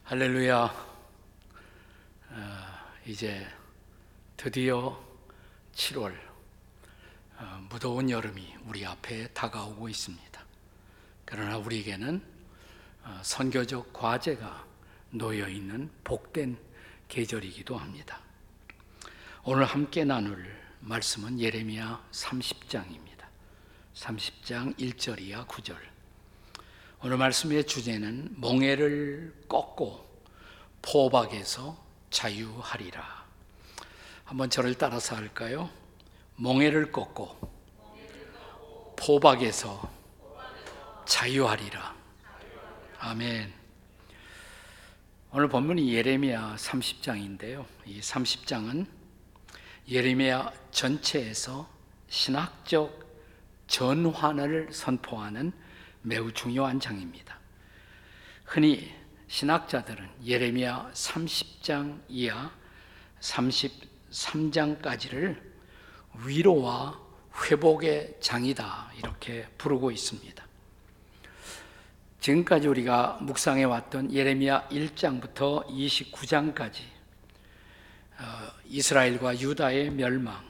할렐루야. 이제 드디어 7월, 무더운 여름이 우리 앞에 다가오고 있습니다. 그러나 우리에게는 선교적 과제가 놓여있는 복된 계절이기도 합니다. 오늘 함께 나눌 말씀은 예레미야 30장입니다. 30장 1절 이하 9절. 오늘 말씀의 주제는 멍에를 꺾고 포박에서 자유하리라. 한번 저를 따라서 할까요? 멍에를 꺾고 포박에서 자유하리라. 아멘. 오늘 본문이 예레미야 30장인데요. 이 30장은 예레미야 전체에서 신학적 전환을 선포하는 매우 중요한 장입니다. 흔히 신학자들은 예레미야 30장 이하 33장까지를 위로와 회복의 장이다 이렇게 부르고 있습니다. 지금까지 우리가 묵상해 왔던 예레미야 1장부터 29장까지 이스라엘과 유다의 멸망,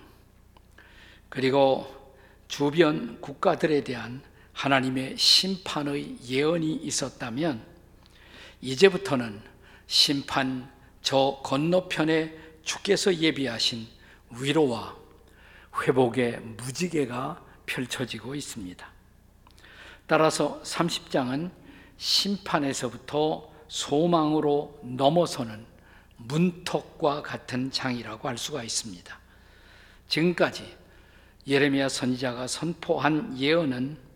그리고 주변 국가들에 대한 하나님의 심판의 예언이 있었다면, 이제부터는 심판 저 건너편에 주께서 예비하신 위로와 회복의 무지개가 펼쳐지고 있습니다. 따라서 30장은 심판에서부터 소망으로 넘어서는 문턱과 같은 장이라고 할 수가 있습니다. 지금까지 예레미야 선지자가 선포한 예언은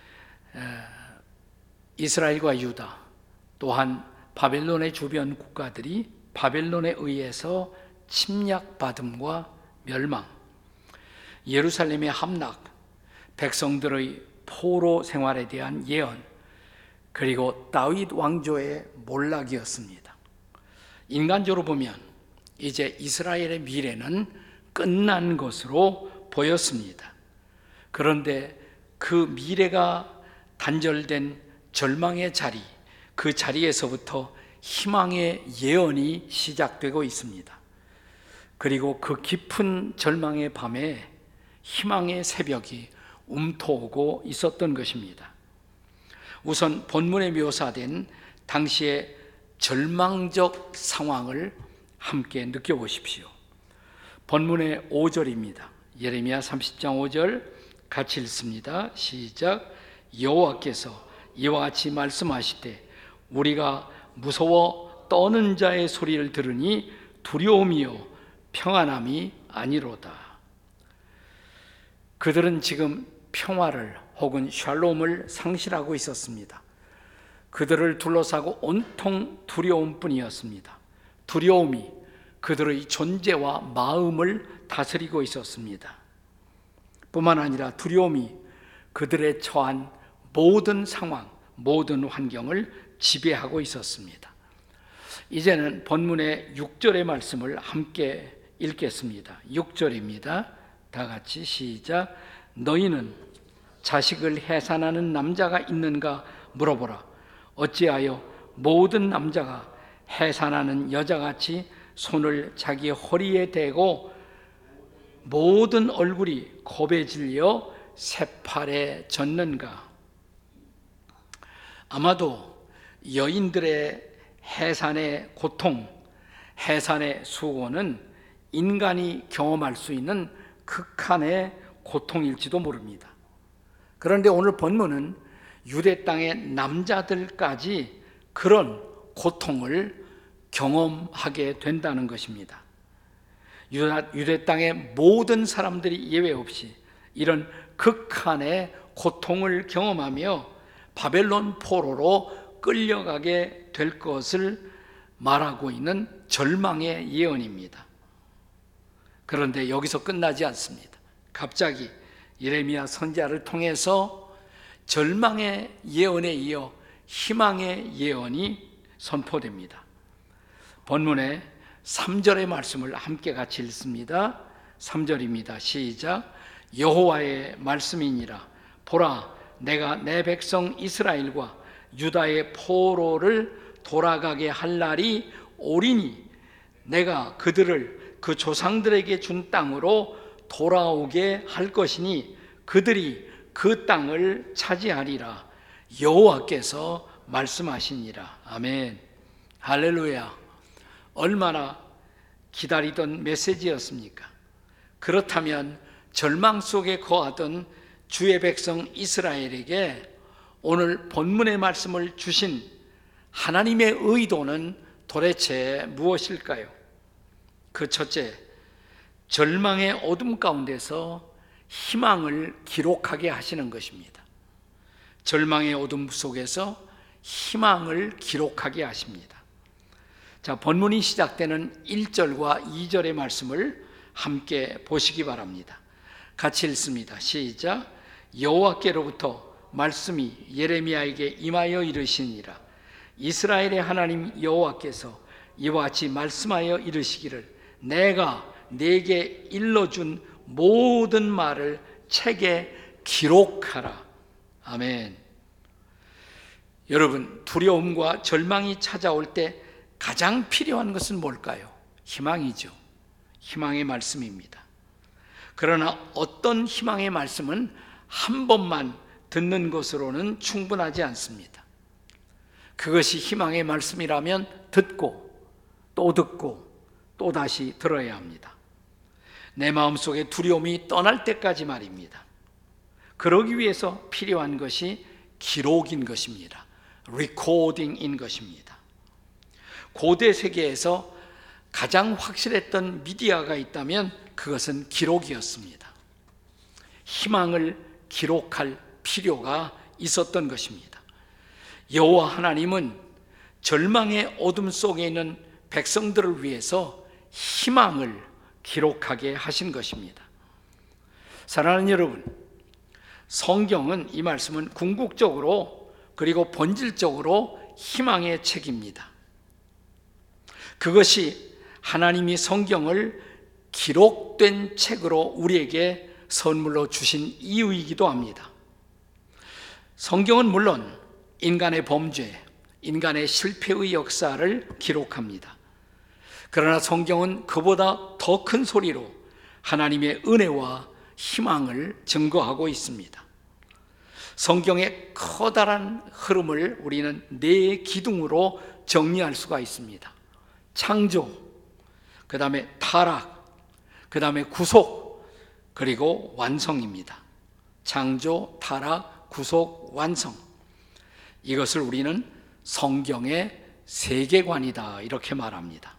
이스라엘과 유다, 또한 바벨론의 주변 국가들이 바벨론에 의해서 침략받음과 멸망, 예루살렘의 함락, 백성들의 포로 생활에 대한 예언, 그리고 다윗 왕조의 몰락이었습니다. 인간적으로 보면 이제 이스라엘의 미래는 끝난 것으로 보였습니다. 그런데 그 미래가 단절된 절망의 자리, 그 자리에서부터 희망의 예언이 시작되고 있습니다. 그리고 그 깊은 절망의 밤에 희망의 새벽이 움트오고 있었던 것입니다. 우선 본문에 묘사된 당시의 절망적 상황을 함께 느껴보십시오. 본문의 5절입니다. 예레미야 30장 5절 같이 읽습니다. 시작. 여호와께서 이와 같이 말씀하시되 우리가 무서워 떠는 자의 소리를 들으니 두려움이요 평안함이 아니로다. 그들은 지금 평화를 혹은 샬롬을 상실하고 있었습니다. 그들을 둘러싸고 온통 두려움뿐이었습니다. 두려움이 그들의 존재와 마음을 다스리고 있었습니다. 뿐만 아니라 두려움이 그들의 처한 모든 상황, 모든 환경을 지배하고 있었습니다. 이제는 본문의 6절의 말씀을 함께 읽겠습니다. 6절입니다. 다 같이 시작. 너희는 자식을 해산하는 남자가 있는가 물어보라. 어찌하여 모든 남자가 해산하는 여자같이 손을 자기 허리에 대고 모든 얼굴이 겁에 질려 새팔에 젖는가? 아마도 여인들의 해산의 고통, 해산의 수고는 인간이 경험할 수 있는 극한의 고통일지도 모릅니다. 그런데 오늘 본문은 유대 땅의 남자들까지 그런 고통을 경험하게 된다는 것입니다. 유대 땅의 모든 사람들이 예외 없이 이런 극한의 고통을 경험하며 바벨론 포로로 끌려가게 될 것을 말하고 있는 절망의 예언입니다. 그런데 여기서 끝나지 않습니다. 갑자기 예레미야 선지자를 통해서 절망의 예언에 이어 희망의 예언이 선포됩니다. 본문의 3절의 말씀을 함께 같이 읽습니다. 3절입니다. 시작. 여호와의 말씀이니라. 보라, 내가 내 백성 이스라엘과 유다의 포로를 돌아가게 할 날이 오리니 내가 그들을 그 조상들에게 준 땅으로 돌아오게 할 것이니 그들이 그 땅을 차지하리라. 여호와께서 말씀하시니라. 아멘. 할렐루야. 얼마나 기다리던 메시지였습니까? 그렇다면 절망 속에 거하던 주의 백성 이스라엘에게 오늘 본문의 말씀을 주신 하나님의 의도는 도대체 무엇일까요? 그 첫째, 절망의 어둠 가운데서 희망을 기록하게 하시는 것입니다. 절망의 어둠 속에서 희망을 기록하게 하십니다. 자, 본문이 시작되는 1절과 2절의 말씀을 함께 보시기 바랍니다. 같이 읽습니다. 시작. 여호와께로부터 말씀이 예레미야에게 임하여 이르시니라. 이스라엘의 하나님 여호와께서 이와 같이 말씀하여 이르시기를 내가 네게 일러준 모든 말을 책에 기록하라. 아멘. 여러분, 두려움과 절망이 찾아올 때 가장 필요한 것은 뭘까요? 희망이죠. 희망의 말씀입니다. 그러나 어떤 희망의 말씀은 한 번만 듣는 것으로는 충분하지 않습니다. 그것이 희망의 말씀이라면 듣고 또 다시 들어야 합니다. 내 마음속에 두려움이 떠날 때까지 말입니다. 그러기 위해서 필요한 것이 기록인 것입니다. 리코딩인 것입니다. 고대 세계에서 가장 확실했던 미디어가 있다면 그것은 기록이었습니다. 희망을 기록할 필요가 있었던 것입니다. 여호와 하나님은 절망의 어둠 속에 있는 백성들을 위해서 희망을 기록하게 하신 것입니다. 사랑하는 여러분, 성경은 이 말씀은 궁극적으로 그리고 본질적으로 희망의 책입니다. 그것이 하나님이 성경을 기록된 책으로 우리에게 선물로 주신 이유이기도 합니다. 성경은 물론 인간의 범죄, 인간의 실패의 역사를 기록합니다. 그러나 성경은 그보다 더 큰 소리로 하나님의 은혜와 희망을 증거하고 있습니다. 성경의 커다란 흐름을 우리는 네 기둥으로 정리할 수가 있습니다. 창조, 그 다음에 타락, 그 다음에 구속, 그리고 완성입니다. 창조, 타락, 구속, 완성. 이것을 우리는 성경의 세계관이다 이렇게 말합니다.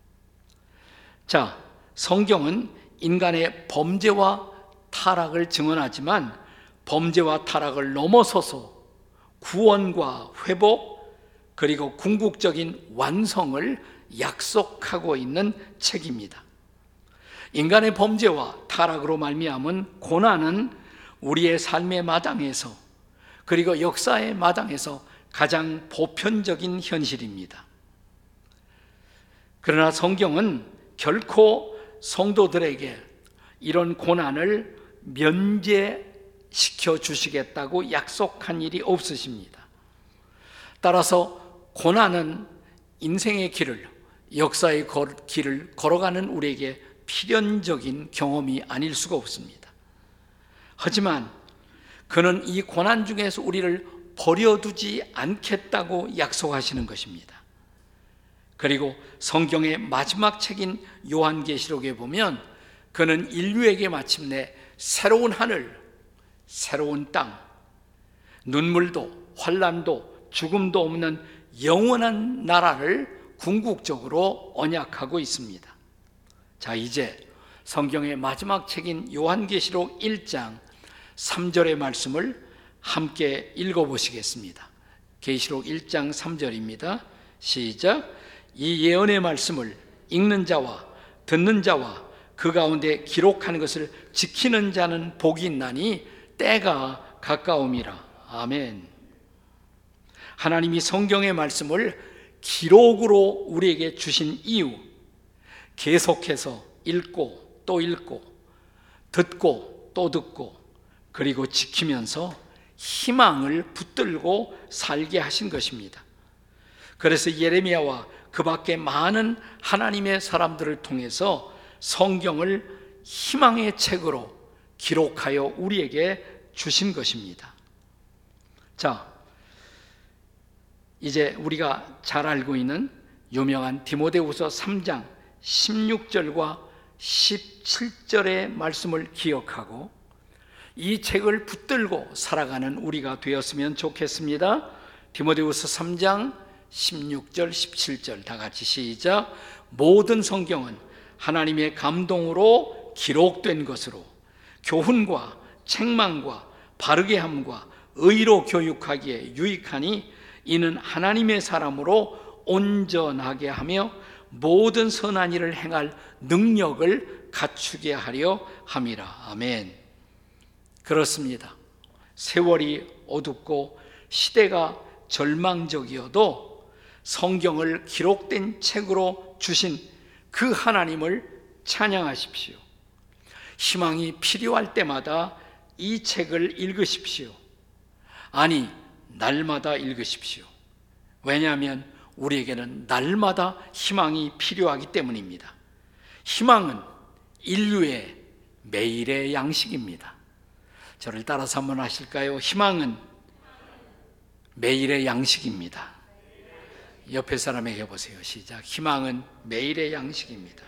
자, 성경은 인간의 범죄와 타락을 증언하지만 범죄와 타락을 넘어서서 구원과 회복 그리고 궁극적인 완성을 약속하고 있는 책입니다. 인간의 범죄와 타락으로 말미암은 고난은 우리의 삶의 마당에서 그리고 역사의 마당에서 가장 보편적인 현실입니다. 그러나 성경은 결코 성도들에게 이런 고난을 면제시켜 주시겠다고 약속한 일이 없으십니다. 따라서 고난은 인생의 길을, 역사의 길을 걸어가는 우리에게 필연적인 경험이 아닐 수가 없습니다. 하지만 그는 이 고난 중에서 우리를 버려두지 않겠다고 약속하시는 것입니다. 그리고 성경의 마지막 책인 요한계시록에 보면 그는 인류에게 마침내 새로운 하늘, 새로운 땅, 눈물도 환난도 죽음도 없는 영원한 나라를 궁극적으로 언약하고 있습니다. 자, 이제 성경의 마지막 책인 요한계시록 1장 3절의 말씀을 함께 읽어보시겠습니다. 계시록 1장 3절입니다. 시작. 이 예언의 말씀을 읽는 자와 듣는 자와 그 가운데 기록하는 것을 지키는 자는 복이 있나니 때가 가까움이라. 아멘. 하나님이 성경의 말씀을 기록으로 우리에게 주신 이유, 계속해서 읽고 또 읽고 듣고 또 듣고 그리고 지키면서 희망을 붙들고 살게 하신 것입니다. 그래서 예레미야와 그 밖에 많은 하나님의 사람들을 통해서 성경을 희망의 책으로 기록하여 우리에게 주신 것입니다. 자, 이제 우리가 잘 알고 있는 유명한 디모데후서 3장 16절과 17절의 말씀을 기억하고 이 책을 붙들고 살아가는 우리가 되었으면 좋겠습니다. 디모데후서 3장 16절 17절 다 같이 시작. 모든 성경은 하나님의 감동으로 기록된 것으로 교훈과 책망과 바르게 함과 의로 교육하기에 유익하니 이는 하나님의 사람으로 온전하게 하며 모든 선한 일을 행할 능력을 갖추게 하려 함이라. 아멘. 그렇습니다. 세월이 어둡고 시대가 절망적이어도 성경을 기록된 책으로 주신 그 하나님을 찬양하십시오. 희망이 필요할 때마다 이 책을 읽으십시오. 아니, 날마다 읽으십시오. 왜냐하면 우리에게는 날마다 희망이 필요하기 때문입니다. 희망은 인류의 매일의 양식입니다. 저를 따라서 한번 하실까요? 희망은 매일의 양식입니다. 옆에 사람에게 해보세요. 시작. 희망은 매일의 양식입니다.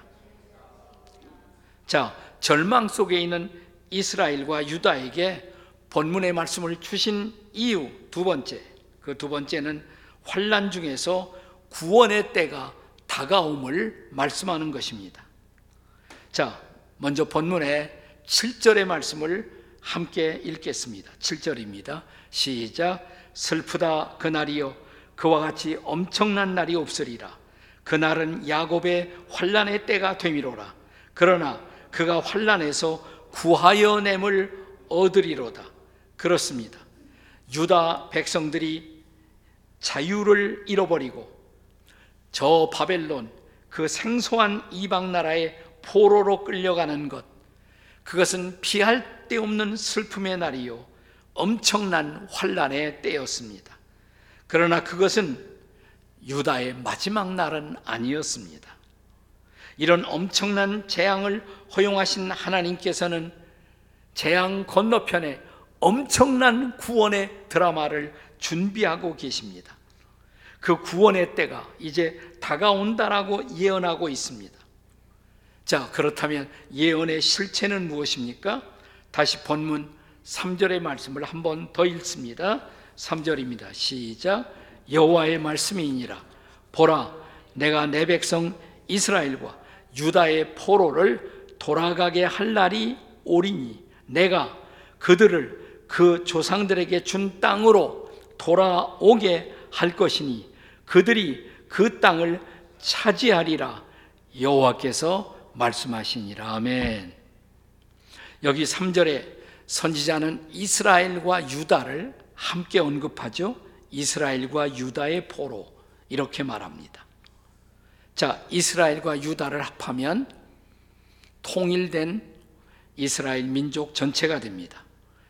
자, 절망 속에 있는 이스라엘과 유다에게 본문의 말씀을 주신 이유 두 번째, 그 두 번째는 환난 중에서 구원의 때가 다가옴을 말씀하는 것입니다. 자, 먼저 본문의 7절의 말씀을 함께 읽겠습니다. 7절입니다. 시작. 슬프다 그날이여, 그와 같이 엄청난 날이 없으리라. 그날은 야곱의 환난의 때가 되미로라. 그러나 그가 환난에서 구하여 냄을 얻으리로다. 그렇습니다. 유다 백성들이 자유를 잃어버리고 저 바벨론, 그 생소한 이방 나라의 포로로 끌려가는 것, 그것은 피할 데 없는 슬픔의 날이요 엄청난 환난의 때였습니다. 그러나 그것은 유다의 마지막 날은 아니었습니다. 이런 엄청난 재앙을 허용하신 하나님께서는 재앙 건너편에 엄청난 구원의 드라마를 준비하고 계십니다. 그 구원의 때가 이제 다가온다라고 예언하고 있습니다. 자, 그렇다면 예언의 실체는 무엇입니까? 다시 본문 3절의 말씀을 한 번 더 읽습니다. 3절입니다. 시작. 여호와의 말씀이니라. 보라, 내가 내 백성 이스라엘과 유다의 포로를 돌아가게 할 날이 오리니 내가 그들을 그 조상들에게 준 땅으로 돌아오게 할 것이니 그들이 그 땅을 차지하리라. 여호와께서 말씀하시니라. 아멘. 여기 3절에 선지자는 이스라엘과 유다를 함께 언급하죠. 이스라엘과 유다의 포로, 이렇게 말합니다. 자, 이스라엘과 유다를 합하면 통일된 이스라엘 민족 전체가 됩니다.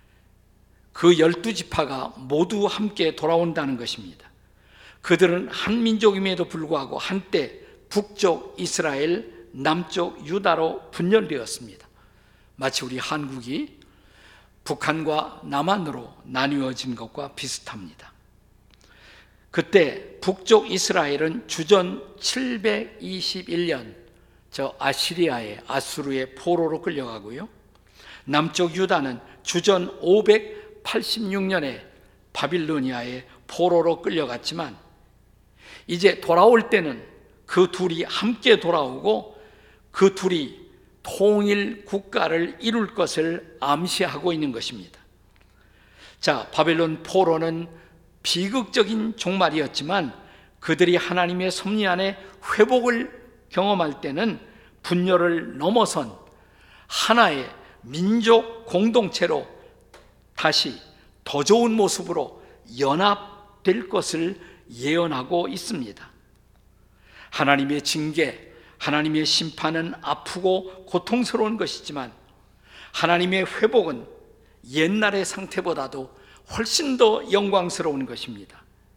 그 12지파가 모두 함께 돌아온다는 것입니다. 그들은 한 민족임에도 불구하고 한때 북쪽 이스라엘, 남쪽 유다로 분열되었습니다. 마치 우리 한국이 북한과 남한으로 나뉘어진 것과 비슷합니다. 그때 북쪽 이스라엘은 주전 721년 저 아시리아의 아수르의 포로로 끌려가고요, 남쪽 유다는 주전 586년에 바빌로니아의 포로로 끌려갔지만 이제 돌아올 때는 그 둘이 함께 돌아오고 그 둘이 통일 국가를 이룰 것을 암시하고 있는 것입니다. 자, 바벨론 포로는 비극적인 종말이었지만 그들이 하나님의 섭리 안에 회복을 경험할 때는 분열을 넘어선 하나의 민족 공동체로 다시 더 좋은 모습으로 연합될 것을 예언하고 있습니다. 하나님의 징계, 하나님의 심판은 아프고 고통스러운 것이지만 하나님의 회복은 옛날의 상태보다도 훨씬 더 영광스러운 것입니다.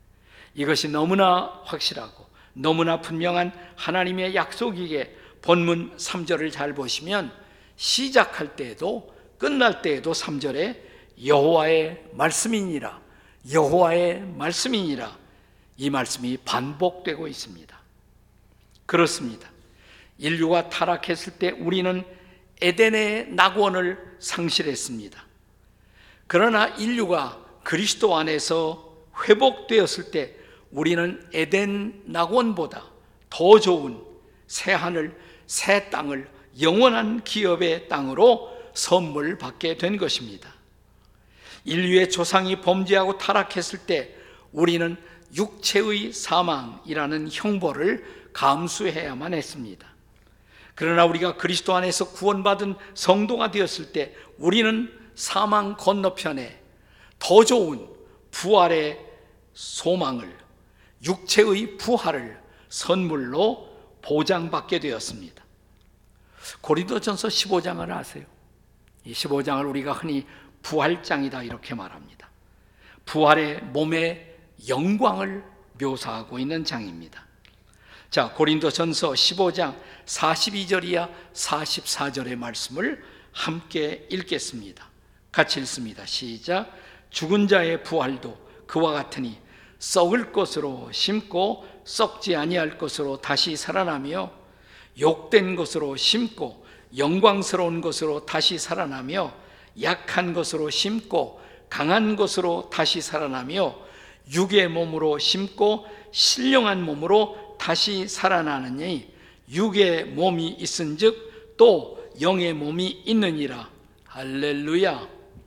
이것이 너무나 확실하고 너무나 분명한 하나님의 약속이기에 본문 3절을 잘 보시면 시작할 때에도 끝날 때에도 3절에 여호와의 말씀이니라, 여호와의 말씀이니라, 이 말씀이 반복되고 있습니다. 그렇습니다. 인류가 타락했을 때 우리는 에덴의 낙원을 상실했습니다. 그러나 인류가 그리스도 안에서 회복되었을 때 우리는 에덴 낙원보다 더 좋은 새 하늘, 새 땅을 영원한 기업의 땅으로 선물 받게 된 것입니다. 인류의 조상이 범죄하고 타락했을 때 우리는 육체의 사망이라는 형벌을 감수해야만 했습니다. 그러나 우리가 그리스도 안에서 구원받은 성도가 되었을 때 우리는 사망 건너편에 더 좋은 부활의 소망을, 육체의 부활을 선물로 보장받게 되었습니다. 고린도전서 15장을 아세요? 이 15장을 우리가 흔히 부활장이다 이렇게 말합니다. 부활의 몸의 영광을 묘사하고 있는 장입니다. 자, 고린도전서 15장 42절 이하 44절의 말씀을 함께 읽겠습니다. 같이 읽습니다. 시작. 죽은 자의 부활도 그와 같으니 썩을 것으로 심고 썩지 아니할 것으로 다시 살아나며, 욕된 것으로 심고 영광스러운 것으로 다시 살아나며, 약한 것으로 심고 강한 것으로 다시 살아나며, 육의 몸으로 심고 신령한 몸으로 다시 살아나느니, 육의 몸이 있은즉 또 영의 몸이 있느니라. 할렐루야.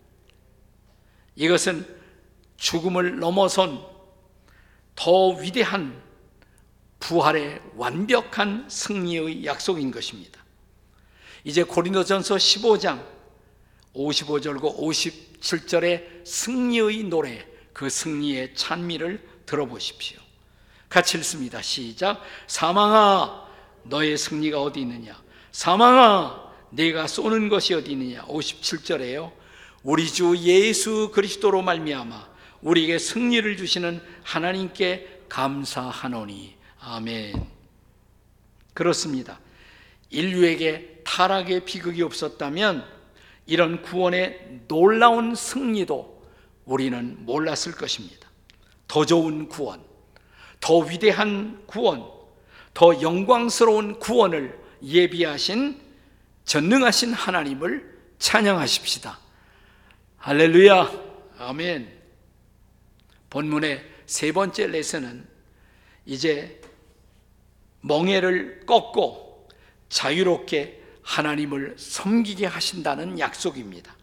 이것은 죽음을 넘어선 더 위대한 부활의 완벽한 승리의 약속인 것입니다. 이제 고린도전서 15장 55절과 57절의 승리의 노래, 그 승리의 찬미를 들어보십시오. 같이 읽습니다. 시작. 사망아 너의 승리가 어디 있느냐, 사망아 네가 쏘는 것이 어디 있느냐. 57절에요. 우리 주 예수 그리스도로 말미암아 우리에게 승리를 주시는 하나님께 감사하노니. 아멘. 그렇습니다. 인류에게 타락의 비극이 없었다면 이런 구원의 놀라운 승리도 우리는 몰랐을 것입니다. 더 좋은 구원, 더 위대한 구원, 더 영광스러운 구원을 예비하신 전능하신 하나님을 찬양하십시다. 할렐루야. 아멘. 본문의 세 번째 레슨은 이제 멍에를 꺾고 자유롭게 하나님을 섬기게 하신다는 약속입니다.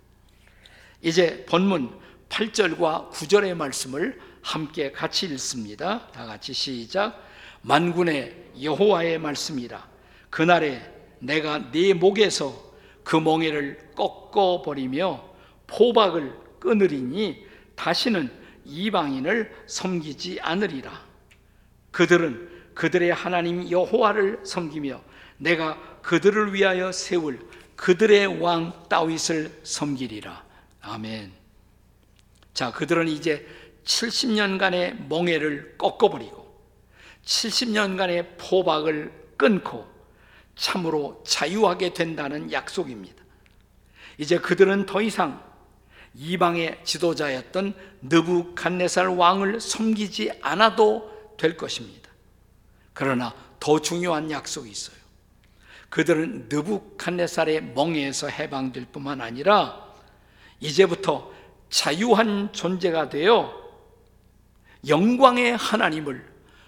이제 본문 8절과 9절의 말씀을 함께 같이 읽습니다. 다 같이 시작. 만군의 여호와의 말씀이라. 그날에 내가 네 목에서 그 멍에를 꺾어버리며 포박을 끊으리니 다시는 이방인을 섬기지 않으리라. 그들은 그들의 하나님 여호와를 섬기며 내가 그들을 위하여 세울 그들의 왕 다윗을 섬기리라. 아멘. 자, 그들은 이제 70년간의 멍에를 꺾어버리고 70년간의 포박을 끊고 참으로 자유하게 된다는 약속입니다. 이제 그들은 더 이상 이방의 지도자였던 느부갓네살 왕을 섬기지 않아도 될 것입니다. 그러나 더 중요한 약속이 있어요. 그들은 느부갓네살의 멍에에서 해방될 뿐만 아니라 이제부터 자유한 존재가 되어 영광의 하나님을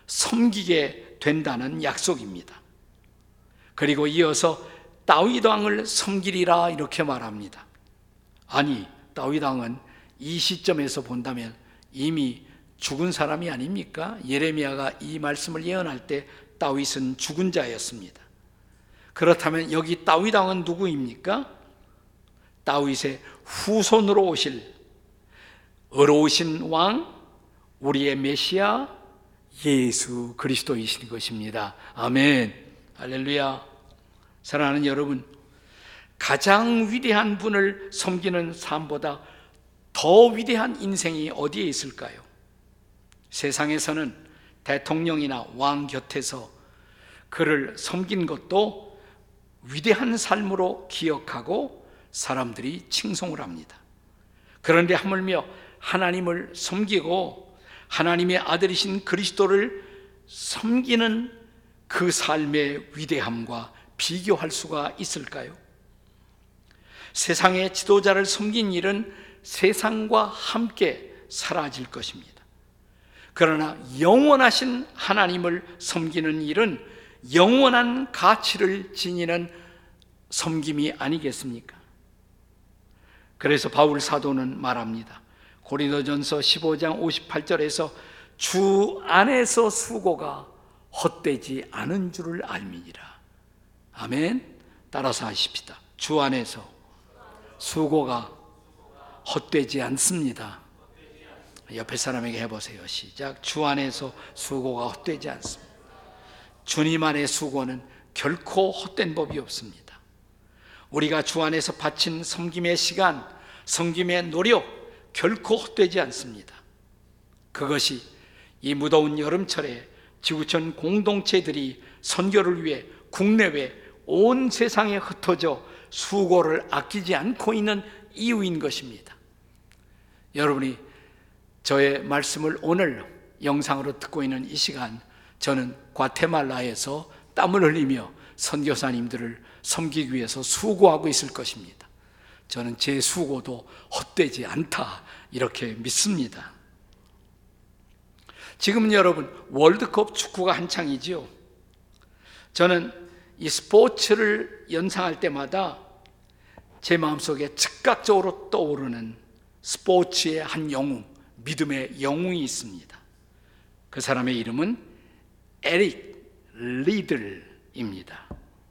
섬기게 된다는 약속입니다. 그리고 이어서 다윗 왕을 섬기리라 이렇게 말합니다. 아니, 다윗 왕은 이 시점에서 본다면 이미 죽은 사람이 아닙니까? 예레미야가 이 말씀을 예언할 때 다윗은 죽은 자였습니다. 그렇다면 여기 다윗 왕은 누구입니까? 다윗의 후손으로 오실 의로우신 왕, 우리의 메시아 예수 그리스도이신 것입니다. 아멘. 할렐루야. 사랑하는 여러분, 가장 위대한 분을 섬기는 삶보다 더 위대한 인생이 어디에 있을까요? 세상에서는 대통령이나 왕 곁에서 그를 섬긴 것도 위대한 삶으로 기억하고 사람들이 칭송을 합니다. 그런데 하물며 하나님을 섬기고 하나님의 아들이신 그리스도를 섬기는 그 삶의 위대함과 비교할 수가 있을까요? 세상의 지도자를 섬긴 일은 세상과 함께 사라질 것입니다. 그러나 영원하신 하나님을 섬기는 일은 영원한 가치를 지니는 섬김이 아니겠습니까? 그래서 바울 사도는 말합니다. 고린도전서 15장 58절에서 주 안에서 수고가 헛되지 않은 줄을 알미니라. 아멘. 따라서 하십시다. 주 안에서 수고가 헛되지 않습니다. 옆에 사람에게 해보세요. 시작. 주 안에서 수고가 헛되지 않습니다. 주님 안의 수고는 결코 헛된 법이 없습니다. 우리가 주 안에서 바친 섬김의 시간, 섬김의 노력 결코 헛되지 않습니다. 그것이 이 무더운 여름철에 지구촌 공동체들이 선교를 위해 국내외 온 세상에 흩어져 수고를 아끼지 않고 있는 이유인 것입니다. 여러분이 저의 말씀을 오늘 영상으로 듣고 있는 이 시간, 저는 과테말라에서 땀을 흘리며 선교사님들을 섬기기 위해서 수고하고 있을 것입니다. 저는 제 수고도 헛되지 않다 이렇게 믿습니다. 지금 여러분 월드컵 축구가 한창이지요. 저는 이 스포츠를 연상할 때마다 제 마음속에 즉각적으로 떠오르는 스포츠의 한 영웅, 믿음의 영웅이 있습니다. 그 사람의 이름은 에릭 리들입니다.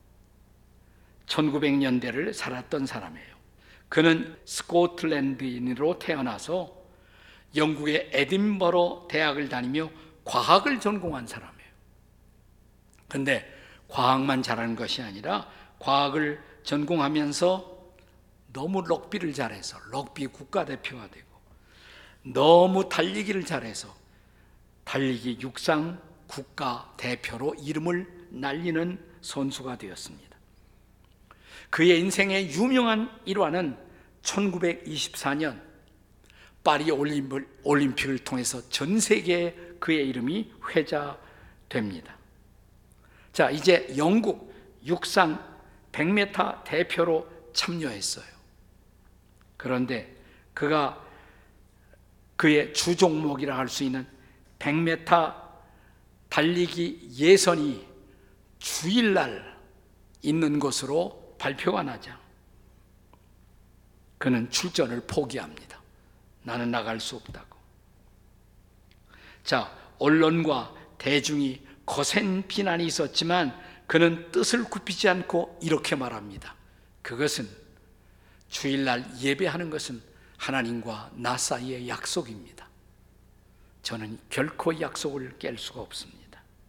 1900년대를 살았던 사람이에요. 그는 스코틀랜드인으로 태어나서 영국의 에딘버러 대학을 다니며 과학을 전공한 사람이에요. 근데 과학만 잘하는 것이 아니라 과학을 전공하면서 너무 럭비를 잘해서 럭비 국가대표가 되고 너무 달리기를 잘해서 달리기 육상 국가대표로 이름을 날리는 선수가 되었습니다. 그의 인생의 유명한 일화는 1924년 파리 올림픽을 통해서 전 세계에 그의 이름이 회자됩니다. 자, 이제 영국 육상 100m 대표로 참여했어요. 그런데 그가 그의 주 종목이라 할 수 있는 100m 달리기 예선이 주일날 있는 것으로 발표가 나자 그는 출전을 포기합니다. 나는 나갈 수 없다고. 자, 언론과 대중이 거센 비난이 있었지만 그는 뜻을 굽히지 않고 이렇게 말합니다. 그것은 주일날 예배하는 것은 하나님과 나 사이의 약속입니다. 저는 결코 약속을 깰 수가 없습니다.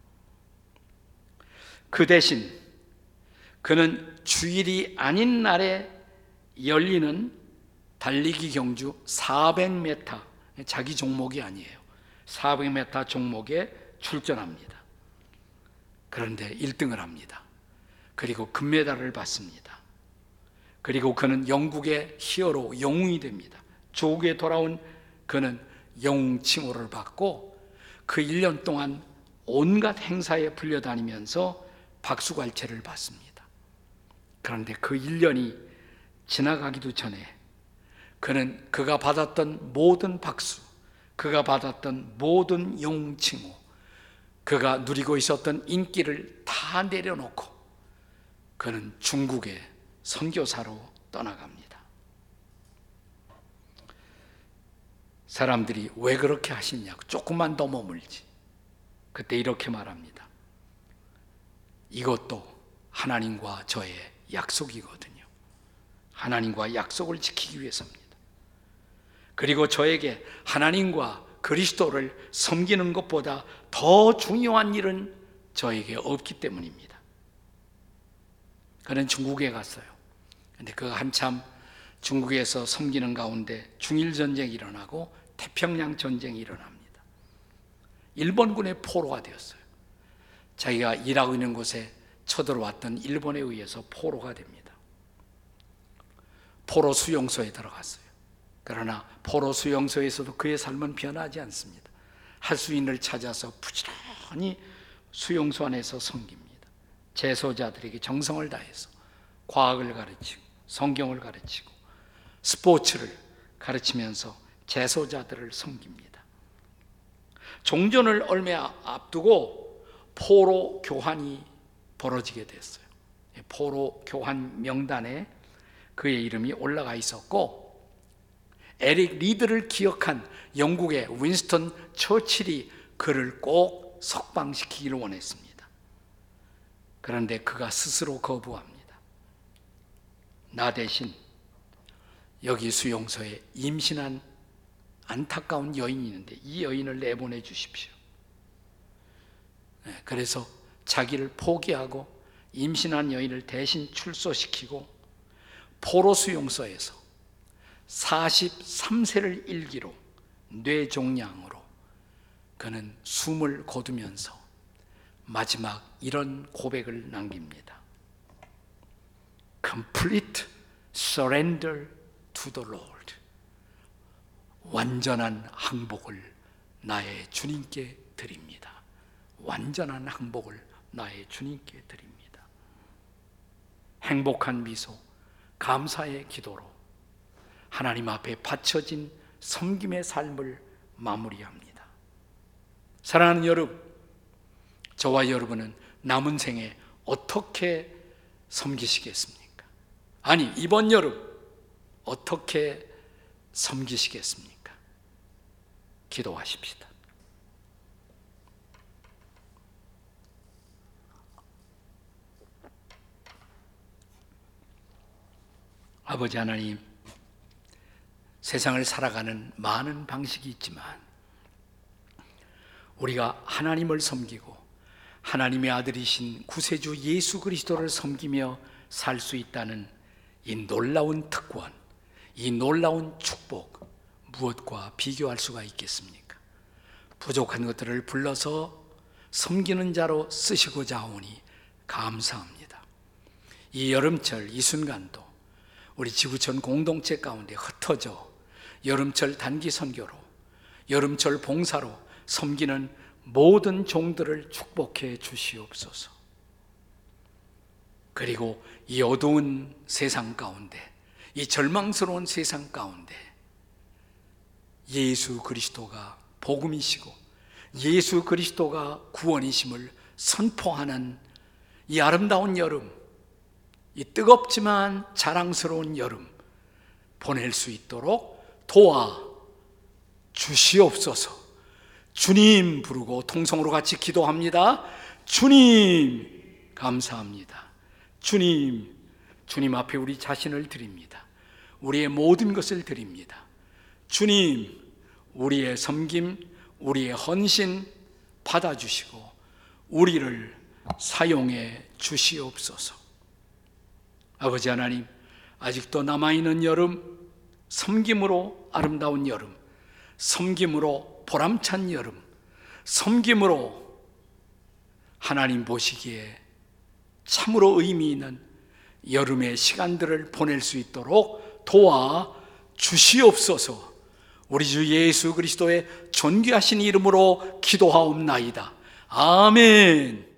그 대신 그는 주일이 아닌 날에 열리는 달리기 경주 400m, 자기 종목이 아니에요. 400m 종목에 출전합니다. 그런데 1등을 합니다. 그리고 금메달을 받습니다. 그리고 그는 영국의 히어로, 영웅이 됩니다. 조국에 돌아온 그는 영웅 칭호를 받고 그 1년 동안 온갖 행사에 불려다니면서 박수갈채를 받습니다. 그런데 그 1년이 지나가기도 전에 그는 그가 받았던 모든 박수, 그가 받았던 모든 영웅 칭호, 그가 누리고 있었던 인기를 다 내려놓고 그는 중국의 선교사로 떠나갑니다. 사람들이 왜 그렇게 하시냐고, 조금만 더 머물지. 그때 이렇게 말합니다. 이것도 하나님과 저의 약속이거든요. 하나님과 약속을 지키기 위해서입니다. 그리고 저에게 하나님과 그리스도를 섬기는 것보다 더 중요한 일은 저에게 없기 때문입니다. 그는 중국에 갔어요. 그런데 그가 한참 중국에서 섬기는 가운데 중일전쟁이 일어나고 태평양 전쟁이 일어납니다. 일본군의 포로가 되었어요. 자기가 일하고 있는 곳에 쳐들어왔던 일본에 의해서 포로가 됩니다. 포로 수용소에 들어갔어요. 그러나 포로 수용소에서도 그의 삶은 변하지 않습니다. 할 수 있는 일을 찾아서 부지런히 수용소 안에서 섬깁니다. 재소자들에게 정성을 다해서 과학을 가르치고 성경을 가르치고 스포츠를 가르치면서 재소자들을 섬깁니다. 종전을 얼마 앞두고 포로 교환이 벌어지게 됐어요. 포로 교환 명단에 그의 이름이 올라가 있었고, 에릭 리드를 기억한 영국의 윈스턴 처칠이 그를 꼭 석방시키기를 원했습니다. 그런데 그가 스스로 거부합니다. 나 대신 여기 수용소에 임신한 안타까운 여인이 있는데 이 여인을 내보내 주십시오. 그래서 자기를 포기하고 임신한 여인을 대신 출소시키고 포로 수용소에서 43세를 일기로 뇌종양으로 그는 숨을 거두면서 마지막 이런 고백을 남깁니다. Complete surrender to the Lord. 완전한 항복을 나의 주님께 드립니다. 완전한 항복을 나의 주님께 드립니다. 행복한 미소, 감사의 기도로 하나님 앞에 바쳐진 섬김의 삶을 마무리합니다. 사랑하는 여러분, 저와 여러분은 남은 생에 어떻게 섬기시겠습니까? 아니, 이번 여름 어떻게 섬기시겠습니까? 기도하십시다. 아버지 하나님, 세상을 살아가는 많은 방식이 있지만 우리가 하나님을 섬기고 하나님의 아들이신 구세주 예수 그리스도를 섬기며 살 수 있다는 이 놀라운 특권, 이 놀라운 축복, 무엇과 비교할 수가 있겠습니까? 부족한 것들을 불러서 섬기는 자로 쓰시고자 하오니 감사합니다. 이 여름철 이 순간도 우리 지구촌 공동체 가운데 흩어져 여름철 단기 선교로, 여름철 봉사로 섬기는 모든 종들을 축복해 주시옵소서. 그리고 이 어두운 세상 가운데, 이 절망스러운 세상 가운데 예수 그리스도가 복음이시고 예수 그리스도가 구원이심을 선포하는 이 아름다운 여름, 이 뜨겁지만 자랑스러운 여름 보낼 수 있도록 도와 주시옵소서. 주님 부르고 통성으로 같이 기도합니다. 주님 감사합니다. 주님, 주님 앞에 우리 자신을 드립니다. 우리의 모든 것을 드립니다. 주님, 우리의 섬김, 우리의 헌신 받아주시고 우리를 사용해 주시옵소서. 아버지 하나님, 아직도 남아있는 여름, 섬김으로 아름다운 여름, 섬김으로 보람찬 여름, 섬김으로 하나님 보시기에 참으로 의미 있는 여름의 시간들을 보낼 수 있도록 도와 주시옵소서. 우리 주 예수 그리스도의 존귀하신 이름으로 기도하옵나이다. 아멘.